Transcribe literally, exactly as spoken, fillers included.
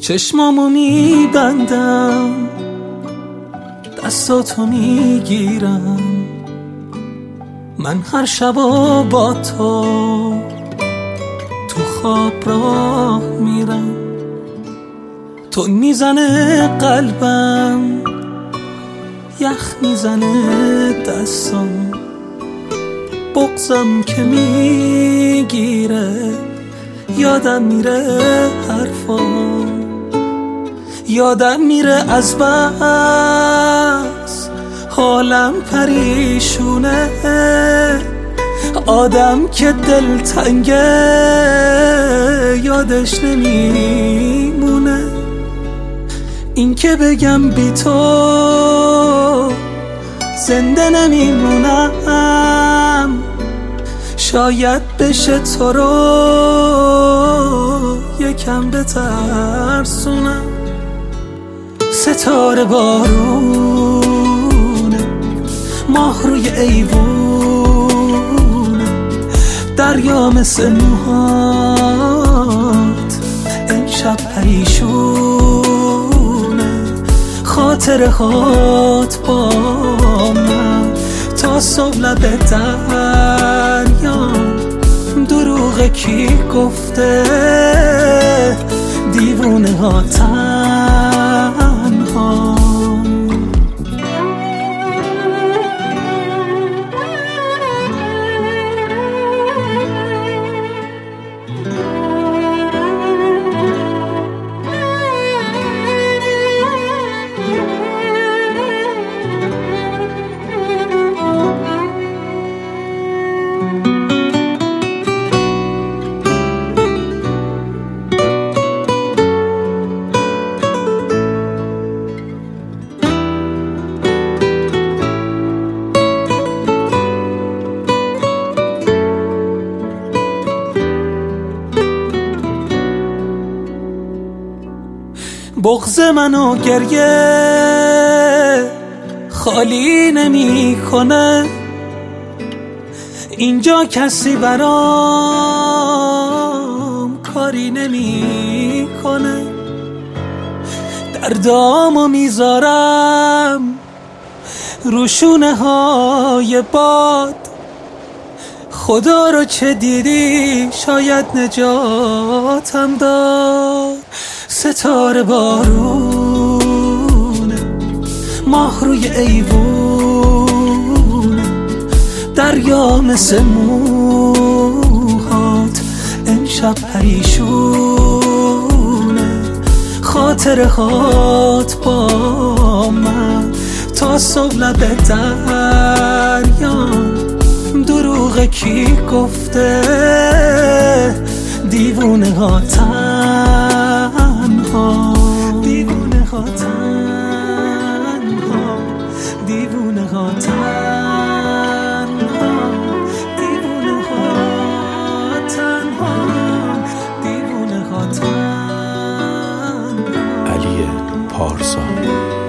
چشمامو میبندم، دستاتو میگیرم، من هر شبا با تو تو خواب راه میرم. تو میزنه قلبم، یخ میزنه دستام، بغضم که میگیره، یادم میره حرفام، یادم میره از بس حالم پریشونه، آدم که دل تنگه یادش نمیمونه. این که بگم بی تو زنده نمیمونم، شاید بشه تو رو یکم بترسونم. ستاره بارونه، ماه روی ایوونه، دریا مثل موهات امشب پریشونه. خاطره هات با من تا صبح لب دریا، دروغ کی گفته دیوونه ها تنها. بغض منو گریه خالی نمی کنه، اینجا کسی برام کاری نمی کنه. دردامو میذارم روشونه های باد، خدا رو چه دیدی شاید نجاتم داد. ستاره بارونه، ماه روی ایوونه، دریا مثل موهات امشب پریشونه. خاطره هات با من تا صبح لب دریا، دروغ کی گفته دیوونه ها تنها، دیوونه ها تنها، دیوونه ها تنها، دیوونه ها تنها، دیوونه ها تنها. علی پارسا.